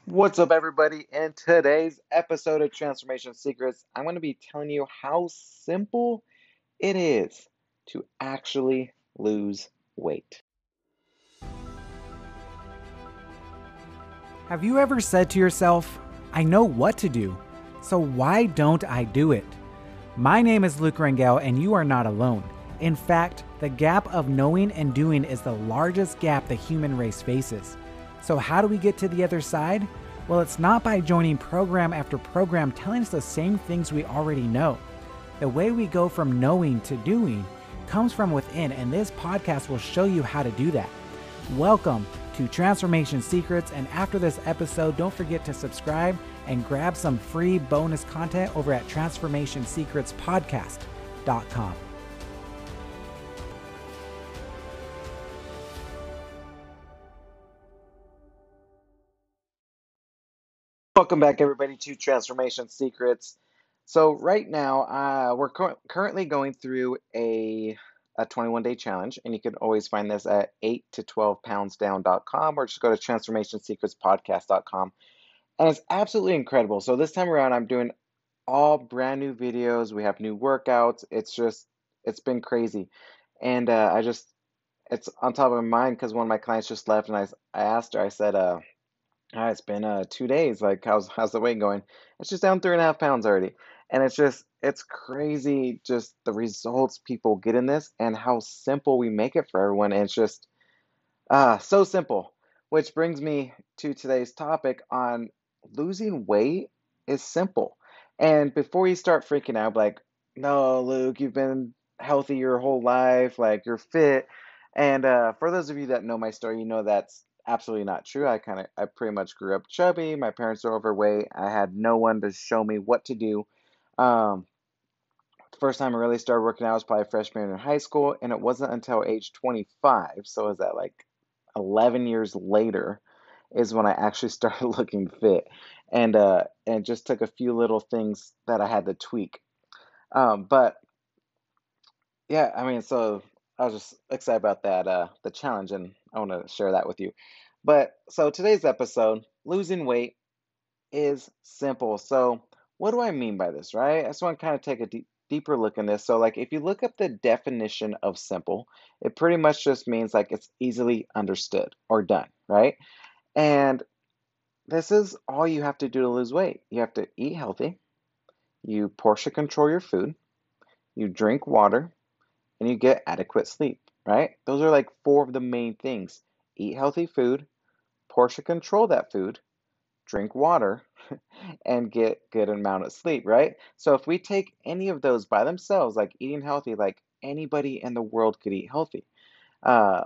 What's up, everybody? In today's episode of Transformation Secrets, I'm going to be telling you how simple it is to actually lose weight. Have you ever said to yourself, I know what to do, so why don't I do it? My name is Luke Rangel, and you are not alone. In fact, the gap of knowing and doing is the largest gap the human race faces. So, how do we get to the other side? Well, it's not by joining program after program telling us the same things we already know. The way we go from knowing to doing comes from within, and this podcast will show you how to do that. Welcome to Transformation Secrets, and after this episode, don't forget to subscribe and grab some free bonus content over at transformationsecretspodcast.com. Welcome back, everybody, to Transformation Secrets. So, right now, we're currently going through a 21-day challenge, and you can always find this at 8 to 12poundsdown.com or just go to transformationsecretspodcast.com. And it's absolutely incredible. So, this time around, I'm doing all brand new videos. We have new workouts. It's been crazy. And it's on top of my mind because one of my clients just left, and I asked her, I said, it's been 2 days. Like, how's the weight going? It's just down 3.5 pounds already. And it's crazy just the results people get in this and how simple we make it for everyone. And it's just so simple. Which brings me to today's topic on losing weight is simple. And before you start freaking out, like, no, Luke, you've been healthy your whole life, like you're fit. And for those of you that know my story, you know that's absolutely not true. I pretty much grew up chubby. My parents are overweight. I had no one to show me what to do. Um, First time I really started working out was probably freshman year in high school, and it wasn't until age 25, so is that like 11 years later, is when I actually started looking fit, and it just took a few little things that I had to tweak. But yeah, I mean, so I was just excited about that the challenge, and I want to share that with you. But so today's episode, losing weight is simple. So, what do I mean by this, right? I just want to kind of take a deeper look in this. So, like, if you look up the definition of simple, it pretty much just means like it's easily understood or done, right? And this is all you have to do to lose weight. You have to eat healthy, you portion control your food, you drink water, and you get adequate sleep, right? Those are like four of the main things. Eat healthy food, portion control that food, drink water, and get good amount of sleep, right? So if we take any of those by themselves, like eating healthy, like anybody in the world could eat healthy. Uh,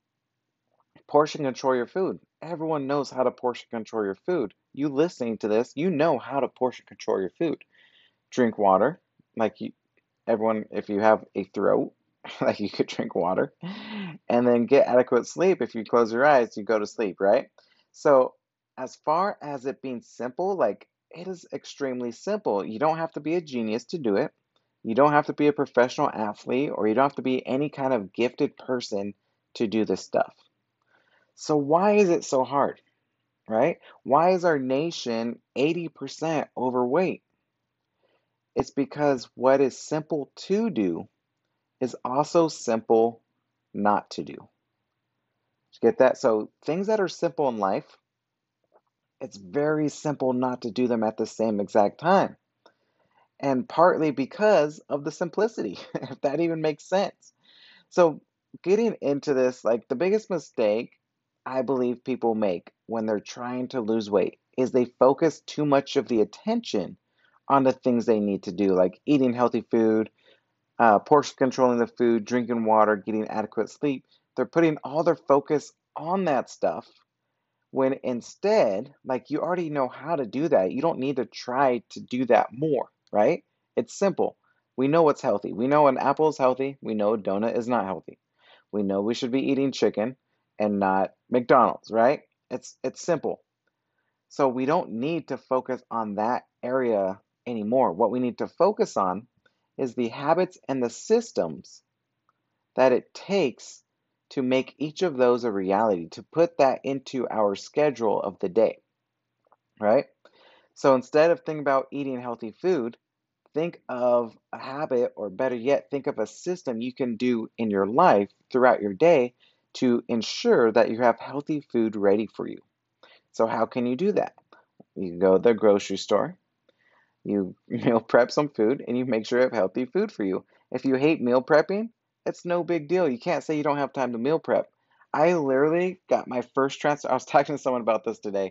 Portion control your food. Everyone knows how to portion control your food. You listening to this, you know how to portion control your food. Drink water, like everyone, if you have a throat, like you could drink water, and then get adequate sleep. If you close your eyes, you go to sleep, right? So, as far as it being simple, like it is extremely simple. You don't have to be a genius to do it. You don't have to be a professional athlete, or you don't have to be any kind of gifted person to do this stuff. So, why is it so hard, right? Why is our nation 80% overweight? It's because what is simple to do is also simple not to do. Did you get that? So things that are simple in life, it's very simple not to do them at the same exact time. And partly because of the simplicity, if that even makes sense. So getting into this, like the biggest mistake I believe people make when they're trying to lose weight is they focus too much of the attention on the things they need to do, like eating healthy food, portion controlling the food, drinking water, getting adequate sleep. They're putting all their focus on that stuff when instead, like you already know how to do that. You don't need to try to do that more, right? It's simple. We know what's healthy. We know an apple is healthy. We know a donut is not healthy. We know we should be eating chicken and not McDonald's, right? It's simple. So we don't need to focus on that area anymore. What we need to focus on is the habits and the systems that it takes to make each of those a reality, to put that into our schedule of the day. right? So instead of thinking about eating healthy food, think of a habit, or better yet, think of a system you can do in your life throughout your day to ensure that you have healthy food ready for you. So, how can you do that? You go to the grocery store, you meal prep some food, and you make sure you have healthy food for you. If you hate meal prepping, it's no big deal. You can't say you don't have time to meal prep. I literally got my first I was talking to someone about this today.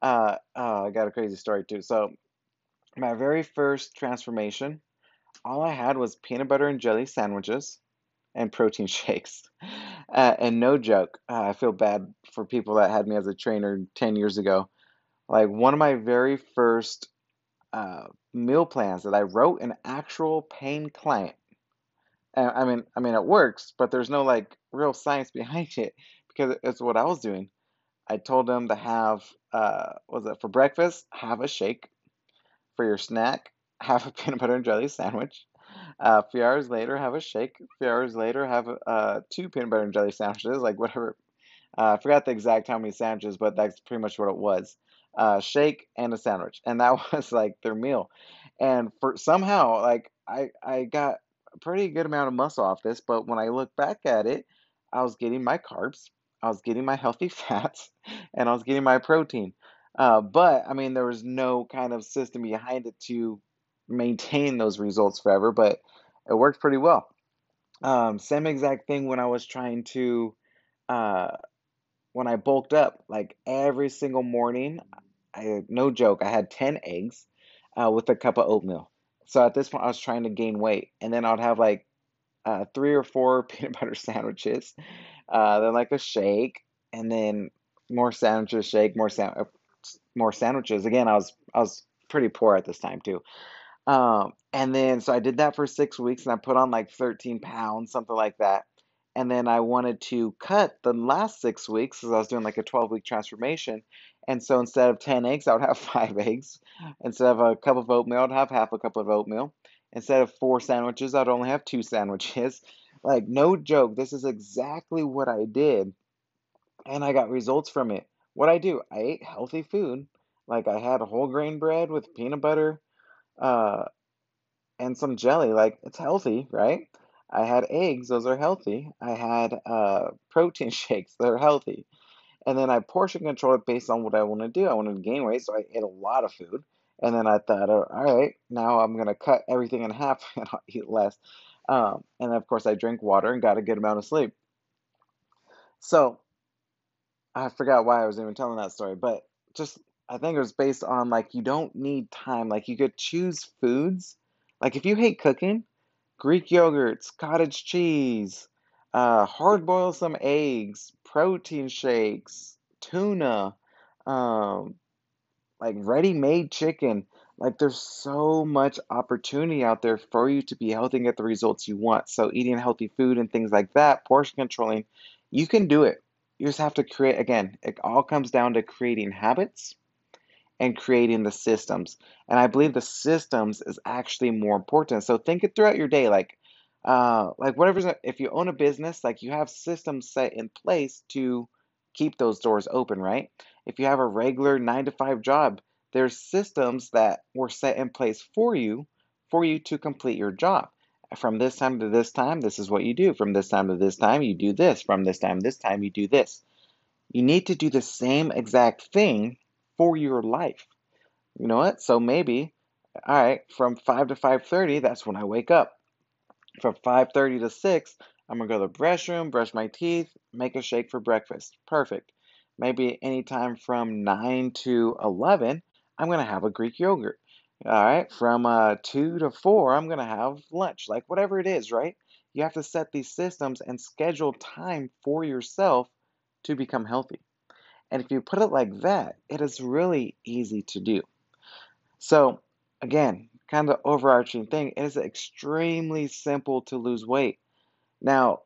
I got a crazy story too. So, my very first transformation, all I had was peanut butter and jelly sandwiches and protein shakes. And no joke, I feel bad for people that had me as a trainer 10 years ago. Like one of my very first uh, meal plans that I wrote an actual paying client. And I mean, it works, but there's no like real science behind it because it's what I was doing. I told them to have, what was it for breakfast? Have a shake. For your snack, have a peanut butter and jelly sandwich. A few hours later, have a shake. A few hours later, have two peanut butter and jelly sandwiches, like whatever. I forgot the exact how many sandwiches, but that's pretty much what it was. Shake and a sandwich, and that was like their meal. And for somehow, like I got a pretty good amount of muscle off this, but when I look back at it, I was getting my carbs, I was getting my healthy fats, and I was getting my protein. But I mean, there was no kind of system behind it to maintain those results forever, but it worked pretty well. Same exact thing when I was trying to. Uh, when I bulked up, like every single morning, no joke, I had 10 eggs with a cup of oatmeal. So at this point, I was trying to gain weight, and then I'd have like three or four peanut butter sandwiches, then like a shake, and then more sandwiches, shake, more sandwiches. Again, I was pretty poor at this time too. And then so I did that for 6 weeks and I put on like 13 pounds, something like that. And then I wanted to cut the last 6 weeks because I was doing like a 12-week transformation. And so instead of 10 eggs, I would have 5 eggs. Instead of a cup of oatmeal, I'd have half a cup of oatmeal. Instead of four sandwiches, I'd only have two sandwiches. Like, no joke, this is exactly what I did. And I got results from it. What I do, I ate healthy food. Like, I had a whole grain bread with peanut butter. Uh, and some jelly. Like it's healthy, right? I had eggs, those are healthy. I had protein shakes, they're healthy. And then I portion controlled it based on what I want to do. I wanted to gain weight, so I ate a lot of food. And then I thought, oh, all right, now I'm gonna cut everything in half and I'll eat less. And of course, I drank water and got a good amount of sleep. So I forgot why I was even telling that story, but just I think it was based on like you don't need time. Like you could choose foods. Like if you hate cooking, Greek yogurts, cottage cheese, hard boil some eggs, protein shakes, tuna, um, like ready-made chicken. Like there's so much opportunity out there for you to be healthy and get the results you want. So eating healthy food and things like that, portion controlling, you can do it. You just have to create, again, it all comes down to creating habits and creating the systems. And I believe the systems is actually more important. So think it throughout your day, like whatever's if you own a business, like you have systems set in place to keep those doors open, right? If you have a regular 9 to 5 job, there's systems that were set in place for you to complete your job. From this time to this time, this is what you do. From this time to this time, you do this. From this time, you do this. You need to do the same exact thing for your life. You know what? So maybe, all right, from 5 to 5:30, that's when I wake up. From 5:30 to 6, I'm gonna go to the restroom, brush my teeth, make a shake for breakfast. Perfect. Maybe anytime from 9 to 11, I'm gonna have a Greek yogurt. All right, from 2 to 4, I'm gonna have lunch. Like whatever it is, right? You have to set these systems and schedule time for yourself to become healthy. And if you put it like that, it is really easy to do. So, again, kind of overarching thing, it is extremely simple to lose weight. Now,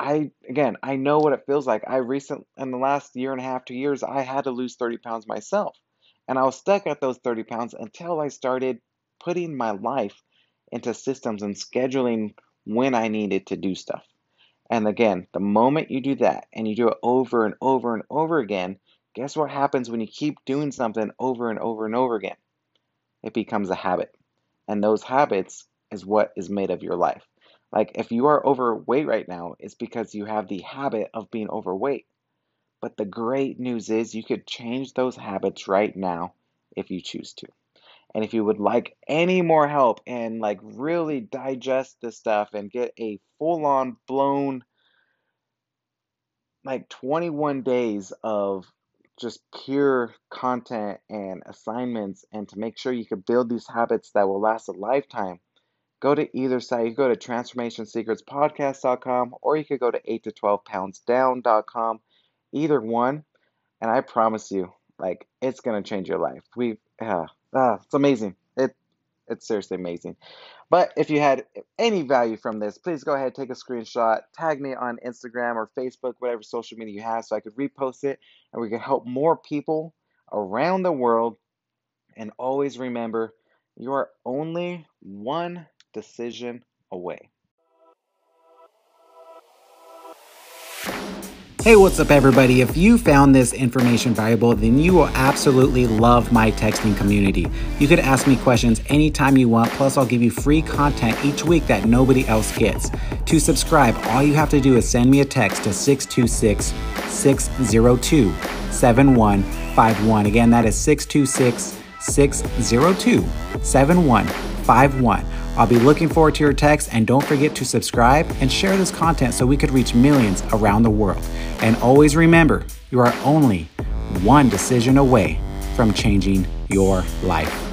I know what it feels like. In the last year and a half, 2 years, I had to lose 30 pounds myself. And I was stuck at those 30 pounds until I started putting my life into systems and scheduling when I needed to do stuff. And again, the moment you do that and you do it over and over and over again, Guess what happens when you keep doing something over and over and over again? It becomes a habit. And those habits is what is made of your life. Like if you are overweight right now, it's because you have the habit of being overweight. But the great news is you could change those habits right now if you choose to. And if you would like any more help and like really digest this stuff and get a full-on blown like 21 days of just pure content and assignments and to make sure you can build these habits that will last a lifetime, go to either site. You go to transformationsecretspodcast.com or you could go to 8 to 12 poundsdown.com. Either one, and I promise you, like it's gonna change your life. It's amazing. It's seriously amazing. But if you had any value from this, please go ahead, take a screenshot, tag me on Instagram or Facebook, whatever social media you have, so I could repost it and we can help more people around the world. And always remember, you are only one decision away. Hey, what's up, everybody? If you found this information valuable, then you will absolutely love my texting community. You could ask me questions anytime you want, plus I'll give you free content each week that nobody else gets. To subscribe, all you have to do is send me a text to 626-602-7151. Again, that is 626-602-7151. I'll be looking forward to your text, and don't forget to subscribe and share this content so we could reach millions around the world. And always remember, you are only one decision away from changing your life.